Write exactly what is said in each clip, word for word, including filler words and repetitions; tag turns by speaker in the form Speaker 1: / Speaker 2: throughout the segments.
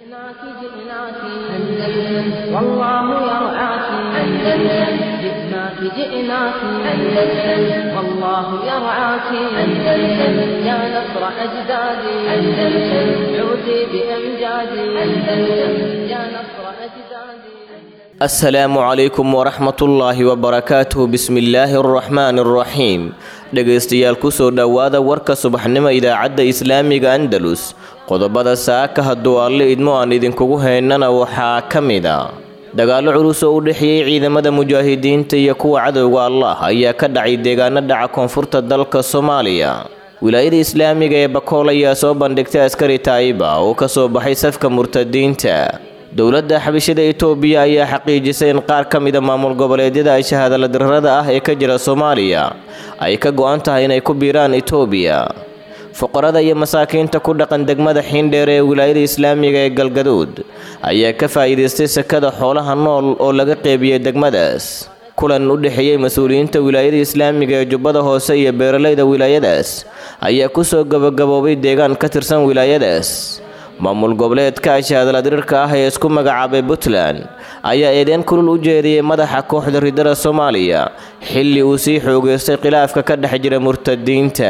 Speaker 1: جئناك جئناك أندلس والله يرعاك أندلس جئناك جئناك أندلس والله يرعاك أندلس يا نصر أجدادي أندلس عودي بأمجادي أندلس يا نصر أجدادي.
Speaker 2: السلام عليكم ورحمة الله وبركاته. بسم الله الرحمن الرحيم. dhegaystayaal ku soo dhawaada warka subaxnimo idaacadda islaamiga Andalus. qodobada saaka hadduu alle idmo aan idinkugu haynana waxaa ka mid ah dagaalo culus oo u dhexeeyay ciidamada mujaahidiinta iyo kuwa cadowga Allah ayaa ka dhacay deegaano dhaca koonfurta dalka Soomaaliya. wilaayada islaamiga ee Bakool ayaa soo bandhigtay askari Taiba oo ka soo baxay safka murtadiinta. dowladda xabashida Itoobiya ayaa xaqiijisay in qaar ka mid ah maamul goboleedyada ay shahaadada darrada ah ee ka jira Soomaaliya ay ka go'an tahay inay ku biiraan Itoobiya. fuqarada iyo masaakiinta ku dhaqan degmada Xiindheer ee wilaayada islaamiga ee Galgaduud ayaa ka faa'iideystay sakada xoolaha nool oo laga qeybiyay degmadaas. kulan u dhexeeyay mas'uuliyiinta wilaayada islaamiga ee Jubbada Hoose iyo beeralayda wilaayadaas ayaa ku soo gabagaboobay deegaan ka tirsan wilaayadaas. maamul goboleedka shahaadada dirirka ah ee isku magacaabay Puntland ayaa eedeyn kulul u jeediyay madaxa kooxda ridada Soomaaliya xilli uu sii xoogeystay khilaafka ka dhex jira murtadiinta.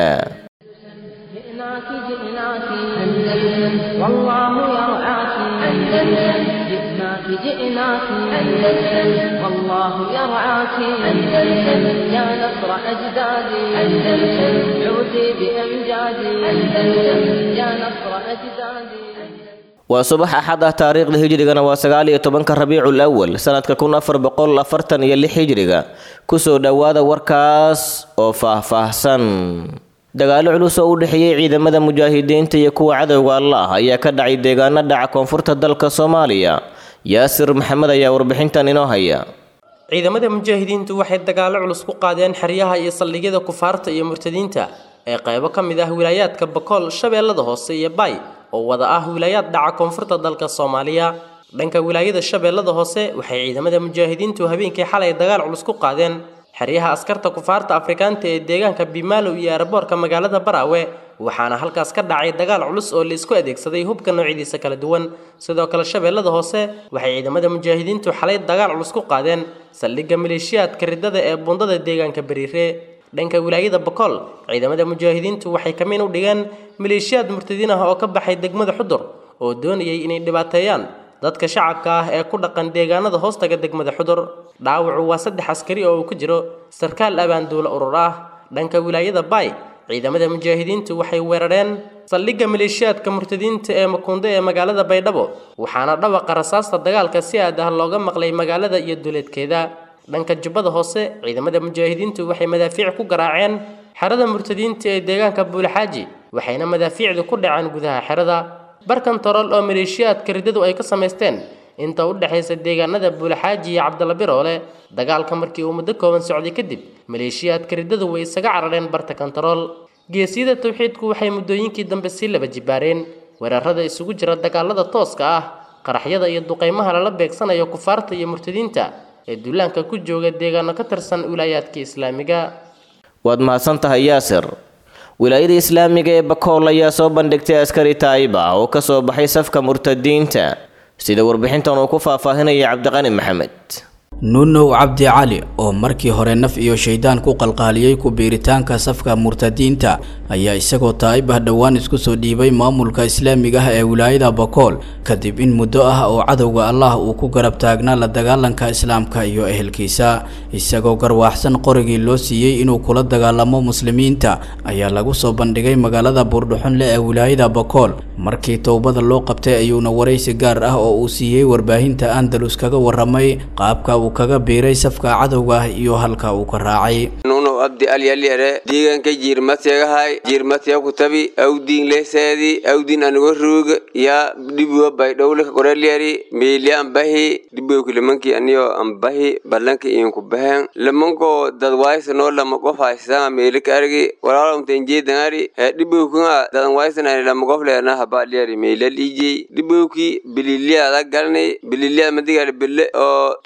Speaker 1: جئناك جئناك أندلس والله يرعاك أندلس جئناك جئناك أندلس والله يرعاك أندلس يا نصر أجدادي أندلس عودي بأمجادي أندلس يا نصر أجدادي.
Speaker 2: waa subax axad ah taariikhda hijrigana waa sagaal iyo tobanka rabiicul awal sanadka kun afar boqol afartan iyo lix hijriga. kusoo dhawaada warkaas oo faahfaahsan. dagaalo culus oo u dhexeeyay ciidamada mujaahidiinta iyo kuwa cadowga Allah ayaa ka dhacay deegaano dhaca koonfurta dalka Soomaaliya. yaasir maxamed ayaa warbixintan inoo haya.
Speaker 3: ciidamada mujaahidiintu waxay dagaalo culus ku qaadeen xeryaha iyo saldhigyada kufaarta iyo murtadiinta ee qaybo ka mid ah wilaayaadka Bakool, Shabeellada Hoose iyo Bay oo wada ah wilaayad dhaca koonfurta dalka Soomaaliya. dhanka wilaayada Shabeellada Hoose waxay ciidamada mujaahidiintu habeenkii xalay dagaal culus ku qaadeen xeryaha askarta kufaarta Afrikaanta ee deegaanka Bimaalo iyo airportka magaalada Baraawe, waxaana halkaas ka dhacay dagaal culus oo la isku adeegsaday hubka noocyadiisa kala duwan. sidoo kale Shabeellada Hoose waxay ciidamada mujaahidiintu xalay dagaal culus ku qaadeen saldhigga maleeshiyaadka ridada ee bundada deegaanka Bariire. dhanka wilaayada Bakool ciidamada mujaahidiintu waxay kamin u dhigeen maleeshiyaad murtadiin ah oo ka baxay degmada Xudur oo doonayay inay dhibaateeyaan dadka shacabka ah ee ku dhaqan deegaanada hoostaga degmada Xudur. dhaawacu waa saddex askari oo ku jiro sarkaal abaanduula urur ah. dhanka wilaayada Bay ciidamada mujaahidiintu waxay weerareen saldhigga maleeshiyaadka murtadiinta ee Makunde ee magaalada Baydhabo, waxaana dhawaqa rasaasta dagaalka si aad ah looga maqlay magaalada iyo duleedkeeda. dhanka Jubbada Hoose ciidamada mujaahidiintu waxay madaafiic ku garaaceen xerada murtadiinta ee deegaanka Buulxaaji, waxayna madaafiicdu ku dhaceen gudaha xerada. barkan torol oo maleeshiyaadka ridadu ay ka sameysteen inta u dhaxaysa deegaanada Buulxaaji iyo Cabdalla Biroole. dagaalka markii uu muddo kooban socday kadib maleeshiyaadka ridadu way isaga carareen barta kantarool. geesiyada tawxiidku waxay muddooyinkii dambe si laba jibaareen weerarada isugu jira dagaalada tooska ah, qaraxyada iyo duqeymaha lala beegsanayo kufaarta iyo murtadiinta ee duulaanka ku jooga deegaano ka tirsan wilaayaadka islaamiga.
Speaker 2: waad mahadsantahay yaasir. wilaayada islaamiga ee Bakool ayaa soo bandhigtay askari Taiba oo ka soo baxay safka murtadiinta, sida warbixintan uu ku faahfaahinaya Cabdiqani Maxamed.
Speaker 4: nunow cabdi cali oo markii hore naf iyo shaydaan ku qalqaaliyay ku biiritaanka safka murtadiinta ayaa isagoo Taibah dhawaan isku soo dhiibay maamulka islaamiga ah ee wilaayada Bakool kadib in muddo ah oo cadowga Allah uu ku garab taagnaa la dagaalanka islaamka iyo ehelkiisa. isagoo garwaxsan qorigii loo siiyay inuu kula dagaalamo muslimiinta ayaa lagu soo bandhigay magaalada Buurdhuxunle ee wilaayada Bakool. markii toobada loo qabtay ayuuna wareysi gaar ah oo uu siiyay warbaahinta Andalus kaga waramay qaabka uu kaga biiray safka cadowga iyo halka uu ka raacay.
Speaker 5: nunow abdi alyaliere deegaanka jiirmatagahay jiirmataya ku tabi awdiin leeseedi awdiin anigo ruug ya dibuwa baydhowle qorelyari meelian bahi dibuwa kulimanki aniyo ambahi balanka in ku bahan lamanko dadwaysa no lama qof haysan meelika argi walaalum tenjeedangari dibuwa kuna dadwaysa na lama qof leena habaliyari meelal iji dibuwa ki bililia la galnay bililia madiga bille oo tumat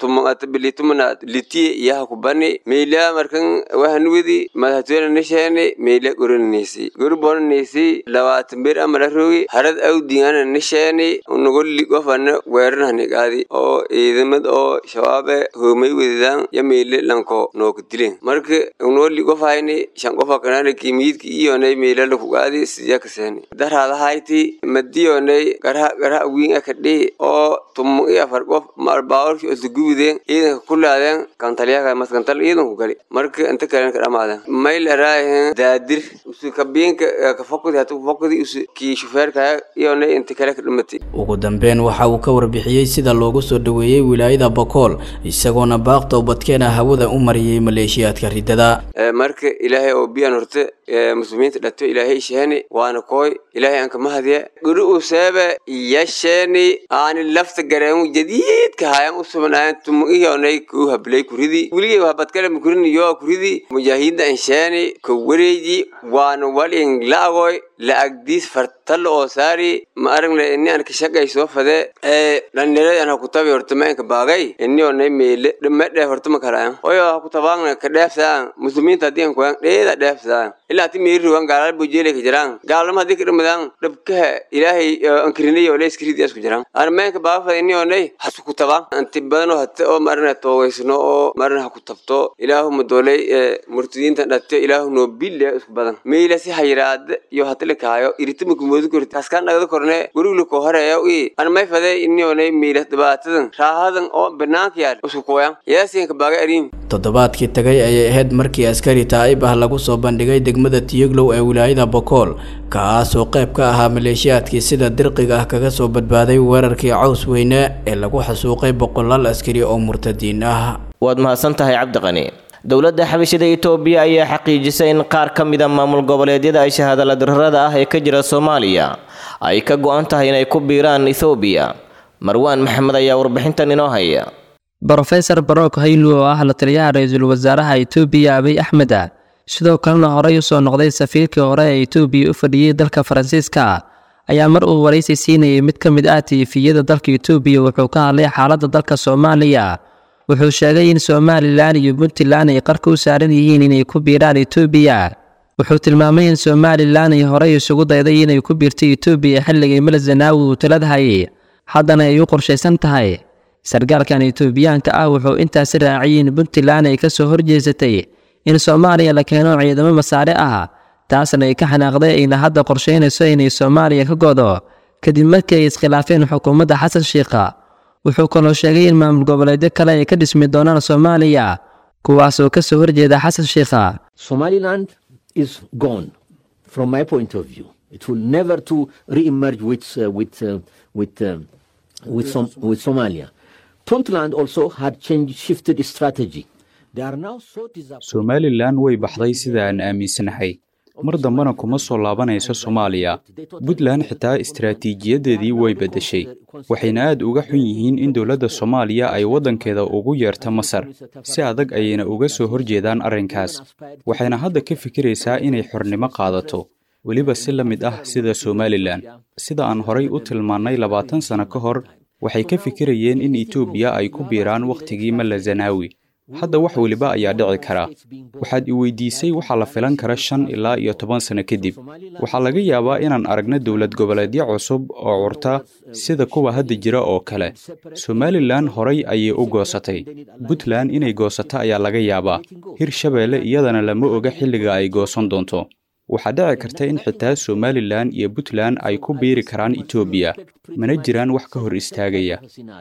Speaker 5: bilitumana liti yaha kubani meela markan wahanwidi madhatuna nishani meela gurinisi gurbonisi labaatan bir amala rogi harad awdiana nishani unugoli gofana weerarani qaadi oo ciidamad oo shabaab hoomay wadidan ya meela lanko noqdilin marka unugoli gofayni shan qofa kana kimidki iyo nay meela lagu qaadi siyaakasani darada hayti madiyonay garha garha wiin akadhi oo tum iyo afar qof marbaawr oo guudeen ciidanka kulaadan kantaliyaha maskantal ciidan ku gali marka inta kale ka dhamaadeen mayl raahin daadir usu kabinka ka foqdi hatu foqdi usu ki shufeerka iyo nay inta kale ka dhimatay
Speaker 4: ugu dambeyn waxa uu ka warbixiyay sida loogu soo dhaweeyay wilaayada Bakool isagoona baaqto badkeena hawada u mariyay maleeshiyaadka ridada
Speaker 5: marka ilaahay oo biyan horta muslimiinta dhato ilaahay sheeni waana kooy ilaahay anka mahadiya guru usaba yashani aan lafta gareemo jadiid ka hayaan usubnaan tum iyo nay ku hablay kuridi wiliga waxa badkale mukurin iyo kuridi mujaahidiinta anshaani ku wareeji waana walin laagoy la agdiis fartal oo saari ma aragne in aan ka shaqayso fade ee dhanneeyada ana ku tabi horta meenka baagay inni oo nay meel dhamadhe horta ma karaan oyo ku tabaana ka dheefsaan muslimiinta diin ku dheeda dheefsaan ilaa ti meeri waan gaal bujele ka jiraan gaalma hadii ka dhimadaan dhabka ilaahay ankrinayo lees kiridi isku jiraan armeenka baafada inni oo nay hasu ku tabaan anti badano hatta oo marna toogaysno oo marna ku tabto ilaahu madoolay murtidiinta dhatte ilaahu no bille isku badan meela si hayraad iyo hatta kaayo iritima kumoodu korti askan dhagada korne guriga ko horeeyo ii an may faday inni oo nay meela dhibaatadan raahadan oo banaanka yaal isku kooyan yaasiin ka baaga arin
Speaker 4: toddobaadkii tagay ayay ahayd markii askari taayib ah lagu soo bandhigay degmada Tiyaglow ee wilaayada Bakool kaas oo qayb ka ahaa maleeshiyaadkii sida dirqiga ah kaga soo badbaaday weerarkii caws weyne ee lagu xasuuqay boqolaal askari oo murtadiin ah
Speaker 2: waad mahadsantahay Cabdi Qani dowladda xabashida Itoobiya ayaa xaqiijisay in qaar ka mid ah maamul goboleedyada ay shahaadada darrada ah ee ka jira Soomaaliya ay ka go'an tahay inay ku biiraan Itoobiya Marwan Maxamed ayaa warbixintan inoo haya
Speaker 6: Professor Barook Haylu oo ah la taliyaha ra'iisul wasaaraha Itoobiya Abiy Ahmed sidoo kalena horey u soo noqday safiirkii hore ee Itoobiya u fadhiyay dalka Faransiiska ayaa mar uu wareysi siinayay mid ka mid ah tiifiyada dalka Itoobiya wuxuu ka hadlay xaaladda dalka Soomaaliya wuxuu sheegay in Somaliland iyo Puntland ay qarka u saaran yihiin inay ku biiraan Itoobiya wuxuu tilmaamay in Somaliland ay horey isugu dayday inay ku biirto Itoobiya xilligii Mala Zanaawi uu taladahay haddana ay u qorsheysan tahay sargaalkan Itoobiyaanka ah wuxuu intaas raaciyay in Puntland ay ka soo horjeesatay in Soomaaliya la keeno ciidamo masaare ah taasna ay ka xanaaqday in hadda qorsheynayso inay Soomaaliya ka go'do kadib markii ay iskhilaafeen xukuumadda Xasan Sheikh wuxuu kaloo sheegay in maamul goboleedyo kale ay ka dhismi doonaan Soomaaliya kuwaas oo ka soo horjeeda Xasan Sheikh
Speaker 7: Somaliland is gone from my point of view it will never to re-emerge with uh, with uh, with uh, with, Som with Somalia Puntland also had changed shifted strategy they are now so
Speaker 8: Somaliland way baxday sida aan aaminsanahay mar dambana kuma soo laabanayso Soomaaliya Puntland xitaa istiraatiijiyadeedii way bedeshay waxayna aad uga xun yihiin in dawladda Soomaaliya ay wadankeeda ugu yeerto Masar si adag ayayna uga soo horjeedaan arrinkaas waxayna hadda ka fikiraysaa inay xornimo qaadato waliba si la mid ah sida Somaliland sida aan horay u tilmaanay labaatan sano ka hor waxay ka fikirayeen in Itoobiya ay ku biiraan waqtigii Mala Zanaawi hadda wax waliba ayaa dhici kara waxaad i weydiisay waxa la filan kara shan ilaa iyo toban sano kadib waxa laga yaabaa inaan aragno dawlad goboleedyo cusub oo curta sida kuwa hadda jira oo kale Somaliland horay ayay u goosatay Puntland inay goosato ayaa laga yaabaa Hirshabeelle iyadana lama oga xilliga ay goosan doonto waxa dhici karta in xitaa Somaliland iyo Puntland ay ku biiri karaan Itoobiya mana jiraan wax ka hor istaagaya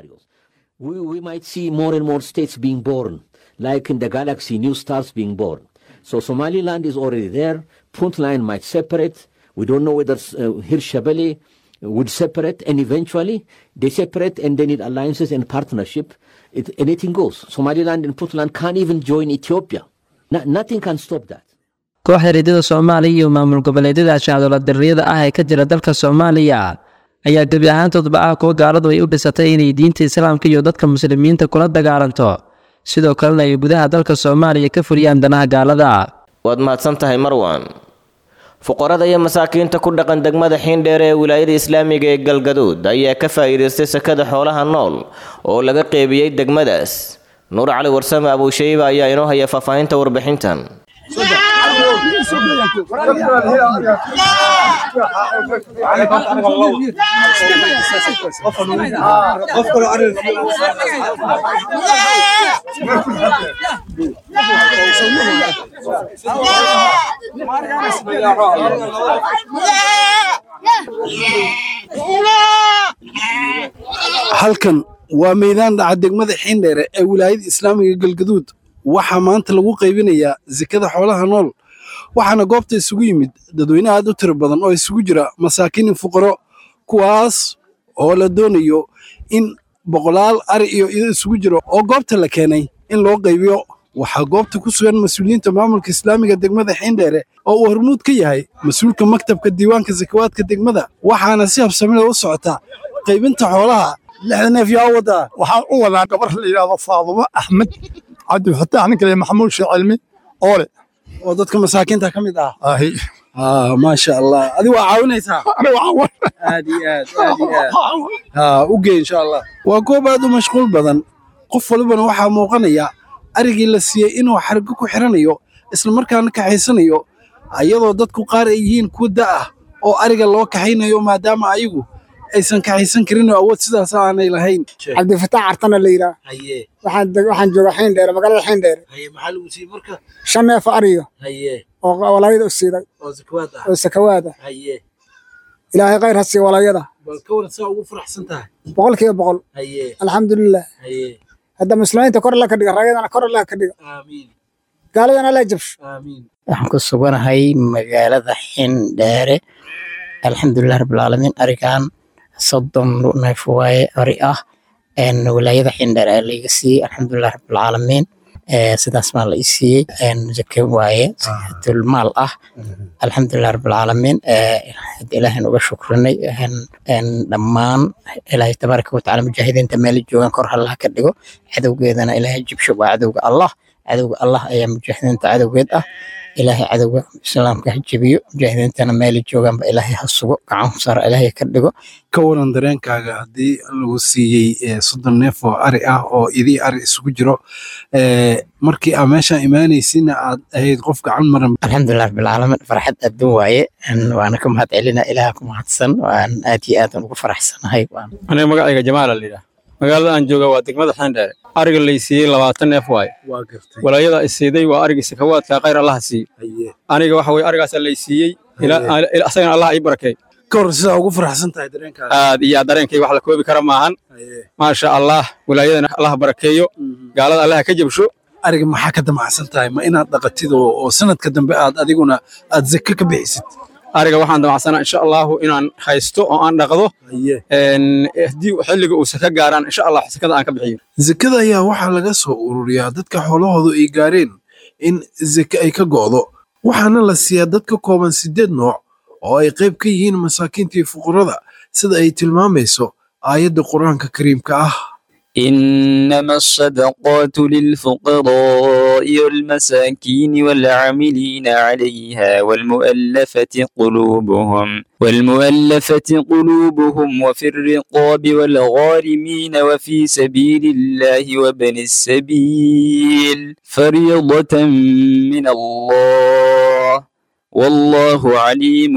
Speaker 7: we, we might see more and more states being born like in the galaxy new stars being born so Somaliland is already there Puntland might separate we don't know whether uh, Hirshabelle would separate and eventually they separate and they need alliances and partnership it, anything goes Somaliland and Puntland can't even join Ethiopia no, nothing can stop that
Speaker 6: kooxda ridada Soomaaliya iyo maamul goboleedyada shahaadada darriyada ah ee ka jira dalka Soomaaliya ayaa gabi ahaantoodba ah kuwa gaaladu ay u dhisatay inay diinta Islaamka iyo dadka muslimiinta kula dagaalanto sidoo kalena ay gudaha dalka Soomaaliya ka furiyaan danaha gaalada
Speaker 2: waad mahadsantahay Marwan fuqarada iyo masaakiinta ku dhaqan degmada Xiindheer ee wilaayada Islaamiga ee Galgaduud ayaa ka faa'iideystay sakada xoolaha nool oo laga qeybiyay degmadaas nuur cali warsame abuushayba ayaa inoo haya faahfaahinta warbixintan.
Speaker 9: halkan waa meydaan dhaca degmada Xiindheere ee wilaayada Islaamiga Galgaduud. waxaa maanta lagu qaybinayaa zakada xoolaha nool, waxaana goobta isugu yimid dadweyne aad u tiro badan oo isugu jira masaakiin fuqaro, kuwaas oo la doonayo in boqolaal ari iyo ido isugu jiro oo goobta la keenay in loo qaybiyo. waxaa goobta ku sugan mas'uuliyiinta maamulka Islaamiga degmada Xiindheere oo uu hormuud ka yahay mas'uulka maktabka diiwaanka zakawaadka degmada, waxaana si habsami leh u socota qaybinta xoolaha. lixdan neef yaa wada
Speaker 10: waxaan u wadaa gabar la yiraahdo Faadumo Axmed Cabdi Fataax ninka la Maxamuud Shicilmi oole
Speaker 9: oo dadka masaakiinta ka mid ah.
Speaker 10: ahi
Speaker 9: ah ma sha Allah, adi waa caawinaysaa.
Speaker 10: ana waa
Speaker 9: aad iyo aad aad iyo aad ha u geey insha Allah. waa goob aad u mashquul badan, qof walbana waxaa muuqanaya arigii la siiyey inuu xargo ku xiranayo isla markaana kaxaysanayo, ayadoo dadku qaar ay yihiin kuwa da ah oo ariga loo kaxaynayo maadaama ayagu aysan kaxaysan karin oo awood sidaas aanay lahayn.
Speaker 11: Cabdi Fataax Artana la yiraahdo. haye waxaan waxaan joogaa Xiindheere, magaalada Xiindheere.
Speaker 9: haye maxaa lagu siiyey marka?
Speaker 11: shan neef ariyo.
Speaker 9: haye
Speaker 11: oo walaayada u siiday
Speaker 9: oo zakawaad ah.
Speaker 11: oo zakawaad ah.
Speaker 9: haye
Speaker 11: ilaahay khayr ha siiyo walaayada.
Speaker 9: bal ka waran saa ugu faraxsan tahay?
Speaker 11: boqolkiiba boqol.
Speaker 9: haye
Speaker 11: alxamdulillah.
Speaker 9: haye
Speaker 11: hadda muslimiinta kor la ka dhiga, rayadana kor la ka dhiga.
Speaker 9: amiin.
Speaker 11: gaaladana la jabsho.
Speaker 9: amiin.
Speaker 12: waxaan ku suganahay magaalada Xiindheere. alxamdulillah rabbil caalamiin. arigan soddon neef waaye ari ah een wilaayada Xiindheere ayaa laga siiyey. alxamdulillah rabbil caalamiin. ee sidaas ma la siiyey een zakat waaye zakatul maal ah. alxamdulillah rabbil caalamiin. ee ilaahay uga shukranay een een dhammaan ilaahay tabaaraka wa tacaala mujaahidiinta meel joogan kor Allah ka dhigo, cadowgeedana ilaahay jibsho waa cadowga Allah. cadowga Allah ayaa mujaahidiinta cadowgeed ah. ilaahay cadowga islaamka ha jabiyo, mujaahidiintana meel jooganba ilaahay ha sugo, gacan sar ilaahay ka dhigo.
Speaker 9: ka waran dareenkaaga haddii lagu siiyey soddon neef oo ari ah oo idii ari isugu jiro, ee markii aad meesha imaanaysina aad ahayd qof gacan maran?
Speaker 12: alxamdulillah rabbil caalamiin. farxad adduun waaye, waana ka mahad celinaa ilaaha ku mahadsan, waan aad iyo aad ugu faraxsanahay.
Speaker 13: aniga magacayga Jamaal la yiraahdo, magaalada aan jooga waa degmada Xiindheere. ariga la siiyey labaatan neef waaye.
Speaker 9: waa gartay.
Speaker 13: walaayada ay siiday waa ariga zakawaadka, khayr Allah ha siiyo. aniga waxa way arigaas la siiyey ilaa asagana Allah ay barakeey.
Speaker 9: ka waran sida ugu faraxsan tahay dareenkaaga?
Speaker 13: aad iyo dareenkayga wax la koobi kara maahan. ma sha Allah, walaayadana Allah barakeeyo, gaalada Allah ka jabsho.
Speaker 9: ariga maxaa ka damacsan tahay? ma inaad dhaqatid oo sanadka dambe aad adiguna aad zaka ka bixisid?
Speaker 13: ariga waxaan damacsanaa insha Allah inaan haysto oo aan dhaqdo, een hadii xilliga uu saka gaaraan insha Allah sakada aan ka bixiyo.
Speaker 9: zakada ayaa waxaa laga soo ururiyaa dadka xoolahoodu ay gaareen in zaka ay ka go'do, waxaana la siiyaa dad ka kooban sideed nooc oo ay qayb ka yihiin masaakiinta iyo fuqarada sida ay tilmaamayso aayadda Qur'aanka Kariimka ah.
Speaker 14: إنما الصدقات للفقراء والمساكين والعاملين عليها والمؤلفة قلوبهم والمؤلفة قلوبهم وفي الرقاب والغارمين وفي سبيل الله وابن السبيل فريضة من الله والله عليم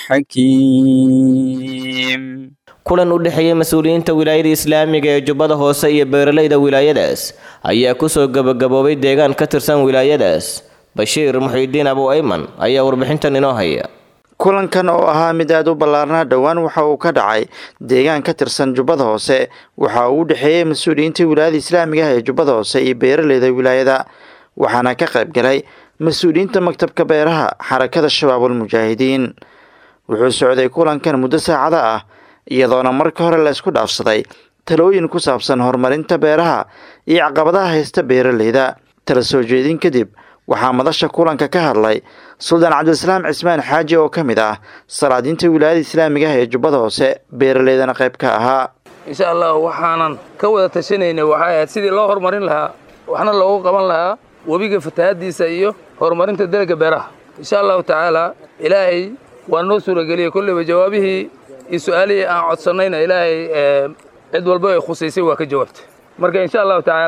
Speaker 14: حكيم.
Speaker 2: kulan u dhexeeyay mas'uuliyiinta wilaayada Islaamiga ee Jubbada Hoose iyo beeralayda wilaayadaas ayaa ku soo gabagaboobay deegaan ka tirsan wilaayadaas. Bashiir Muxiidiin Abu Ayman ayaa warbixintan inoo haya.
Speaker 15: kulankan oo ahaa mid aad u ballaarnaa dhowaan waxa uu ka dhacay deegaan ka tirsan Jubbada Hoose, waxa uu u dhexeeyay mas'uuliyiinta wilaayada Islaamiga ee Jubbada Hoose iyo beeralayda wilaayada, waxaana ka qayb galay mas'uuliyiinta maktabka beeraha xarakada Shabaabul Mujaahidiin. wuxuu socday kulankan muddo saacada ah, iyadoona marka hore la isku dhaafsaday talooyin ku saabsan horumarinta beeraha iyo caqabadaha haysta beeralayda. tala soo jeedin kadib waxaa madasha kulanka ka hadlay Suldaan Cabdisalaam Cismaan Xaaji oo ka mid ah salaadiinta wilaayada Islaamiga ee Jubbada Hoose, beeralaydana qayb ka ahaa.
Speaker 16: insha Allah waxaanan ka wada tashanaynay waxa ay sidii loo horumarin lahaa, waxna loogu qaban lahaa wabiga fatahaadiisa iyo horumarinta dalagga beeraha. insha Allah tacaala ilaahay waa noo suurageliyay kulliba jawaabihii iyo su'aalihii aan codsanayna ilaahay cid walba ay khusaysay waa ka jawaabtay. marka insha Allah tacaala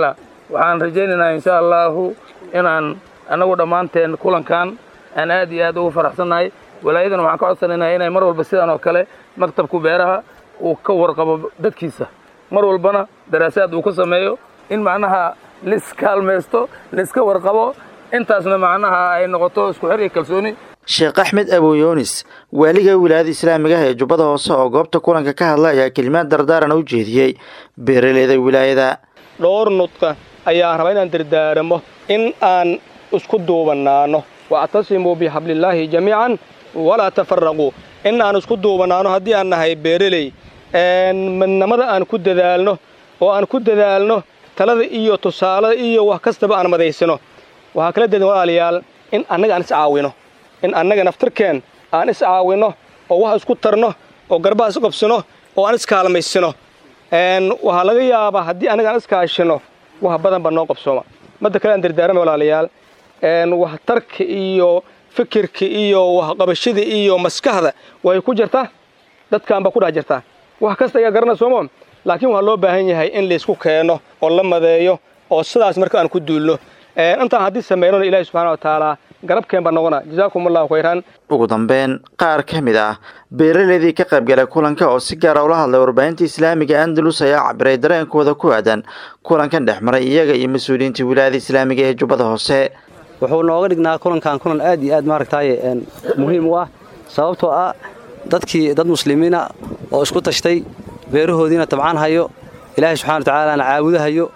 Speaker 16: waxaan rajaynaynaa insha allahu inaan annagu dhammaanteen kulankan aan aad iyo aad ugu faraxsannahay walaayadana waxaan ka codsanaynaa inay mar walba sidan oo kale maktabku beeraha uu ka warqabo dadkiisa mar walbana daraasaad uu ka sameeyo in macnaha liskaalmaysto liska warqabo intaasna macnaha ay noqoto isku xir iyo kalsooni
Speaker 15: sheekh axmed abuyoonis waaliga wilaayada islaamiga ee jubbada hoose oo goobta kulanka ka hadla ayaa kelimaad dardaaran u jeediyey beeraleyda wilaayada.
Speaker 17: dhowr nudqa ayaa rabaa inaan dardaaramo in aan isku duubanaano wa'tasimuu bihablillaahi jamiican walaa tafarraquu in aan isku duubanaano haddii aan nahay beeraley midnimada aan ku dadaalno oo aan ku dadaalno talada iyo tusaalada iyo wax kastaba aan madaysano waxaa kala dedan walaalayaal in annaga aan is caawino in annaga naftirkeen aan is caawino oo wax isku tarno oo garbaha is qabsano oo aan is kaalmaysano waxaa laga yaabaa haddii annaga aan is kaashino wax badan baa noo qabsooma madda kale aan dardaarama walaalayaal waxtarka iyo fikirka iyo waxqabashada iyo maskaxda way ku jirtaa dadkaan baa ku dhex jirtaa wax kasta ayaa garana soomo laakiin waxaa loo baahan yahay in laysku keeno oo la madeeyo oo sidaas marka aan ku duulno intaan haddii sameynona ilaahi subxaana wa tacaala garabkeen baa noqona jazaakum allahu khayran.
Speaker 15: ugu dambeyn qaar ka mid ah beeraleydii ka qaybgalay kulanka oo si gaara ula hadlay warbaahinta islaamiga andalus ayaa cabiray dareenkooda ku aadan kulankan dhex maray iyaga iyo mas-uuliyiinta wilaayada islaamiga ee jubbada hoose.
Speaker 18: wuxuu nooga dhignaa kulankan kulan aad iyo aad maaragtay muhiim u ah sababtoo ah dadkii dad muslimiina oo isku tashtay beerahoodiina tabcaan hayo ilaahay subxaana wa tacaala caabudahayo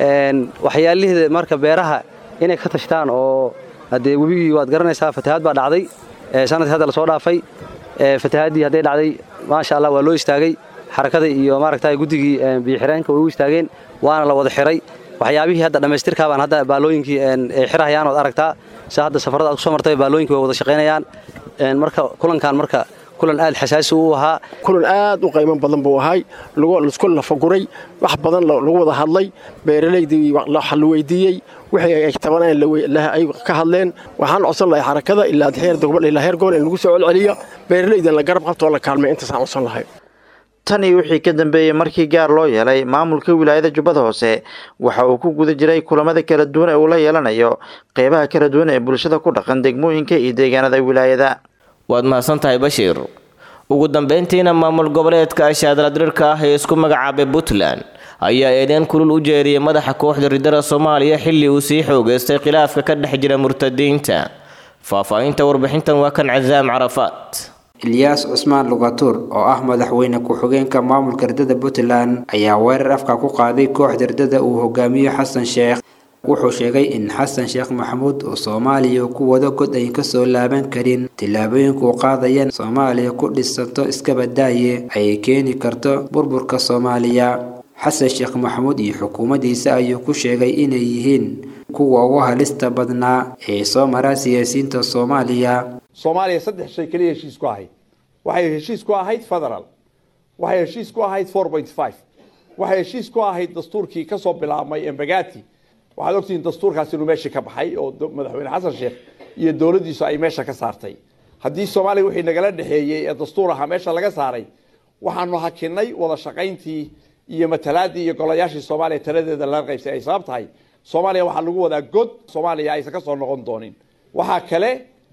Speaker 18: waxyaalihii marka beeraha inay ka tashtaan oo hadee webigii waad garanaysaa fatahaad baa dhacday sanadkii hadda la soo dhaafay fatahaaddii hadday dhacday maasha allah waa loo istaagay xarakada iyo maaragtay guddigii biyo-xireenka way u istaageen waana la wada xiray waxyaabihii hadda dhammaystirkaa baan hadda baalooyinkii ay xirahayaan ood aragtaa si hadda safarada aad ku soo martay baalooyinkii way wada shaqaynayaan marka kulankan marka kulan aad xasaasi u ahaa
Speaker 19: kulan aad u qiimo badan buu ahay lagu lafaguray wax badan lagu wada hadlay beeraleydii waxa la weydiiyey wixii ay tabaneen ay ka hadleen waxaan codsan lahay xarakada ilaa heer degmo ilaa heer gool in lagu soo celceliyo beeraleydan la garab qabto la kaalmay intaas aan codsan lahay.
Speaker 15: tan iyo wixii ka dambeeyey markii gaar loo yeelay maamulka wilaayada jubbada hoose waxa uu ku guda jiray kulamada kala duwan ee uu la yeelanayo qeybaha kala duwan ee bulshada ku dhaqan degmooyinka iyo deegaanada wilaayada.
Speaker 2: waad mahadsan tahay bashiir. ugu dambeyntiina maamul goboleedka ashaadaladirirka ah ee isku magacaabay puntland ayaa eedeyn kulul u jeeriyey madaxa kooxda ridada soomaaliya xilli uu sii xoogeystay khilaafka ka dhex jira murtadiinta. faahfaahinta warbixintan waa kan cazaam carafaat.
Speaker 20: ilyaas cusmaan lugatuur oo ah madaxweyne ku-xigeenka maamulka ridada puntland ayaa weerar afka ku qaaday kooxda ridada uu hogaamiyo xasan sheekh. wuxuu sheegay in xasan sheekh maxamuud oo soomaaliya ku wado god ayn ka soo laaban karin tillaabooyinkuu qaadayaan soomaaliya ku dhisanto iskabadaaye ay keeni karto burburka soomaaliya. xasan sheekh maxamuud iyo xukuumaddiisa ayuu ku sheegay inay yihiin kuwa ugu halista badnaa ee soo mara siyaasiyiinta soomaaliya.
Speaker 21: soomaaliya saddex shay kaliya heshiis ku ahayd waxay heshiis ku ahayd federal waxay heshiis ku ahayd four point five waxay heshiis ku ahayd dastuurkii ka soo bilaabmay embagati. waxaad ogtihiin dastuurkaasi inuu meesha ka baxay oo madaxweyne xasan sheekh iyo dowladdiisu ay meesha ka saartay. haddii soomaaliya wixii nagala dhexeeyey ee dastuur ahaa meesha laga saaray waxaanu hakinay wada shaqayntii iyo matalaadii iyo golayaashii soomaaliya taladeeda laga qaybsay ay sabab tahay soomaaliya waxaa lagu wadaa god soomaaliya aysan ka soo noqon doonin. waxaa kale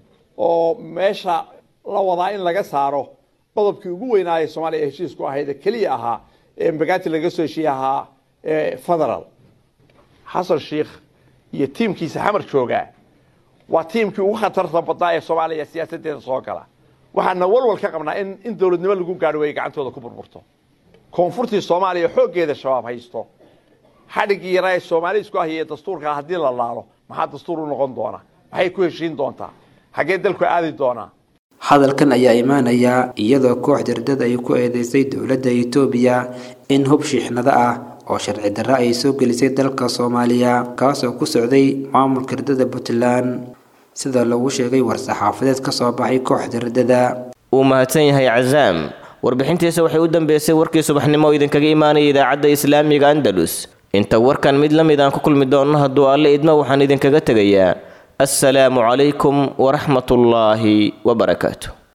Speaker 21: oo meesha la wadaa in laga saaro qodobkii ugu weynaayay soomaaliya ee heshiisku ahayd ee keliya ahaa ee embagati laga soo heshiiye ahaa ee federal. xasan sheekh iyo tiimkiisa xamar joogaa waa tiimkii ugu khatarta badnaa ee soomaaliya siyaasadeeda soo gala. waxaana walwal ka qabnaa in in dowladnimo lagu gaadho way gacantooda ku burburto. koonfurtii soomaaliya xooggeeda shabaab haysto xadhiggii yaraa ee soomaali isku ahiyey dastuurka haddii la laalo maxaa dastuur u noqon doona maxay ku heshiin doontaa xaggee dalku aadi doonaa.
Speaker 20: hadalkan ayaa imaanaya iyadoo kooxda ridada ay ku eedeysay dowladda Itoobiya in hub shiixnada ah oo sharci darro ay soo gelisay dalka Soomaaliya kaasoo ku socday maamulka ridada Puntland sida lagu sheegay war-saxaafadeed ka soo baxay kooxda ridada.
Speaker 2: uu mahadsan yahay cazaam. warbixintiisa waxay u dambeysay warkii subaxnimo oo idinkaga imaanaya idaacadda islaamiga andalus. inta warkan mid la mid aan ku kulmi doonno hadduu alle idmo waxaan idinkaga tegayaa assalaamu calaykum waraxmatullaahi wabarakaatu.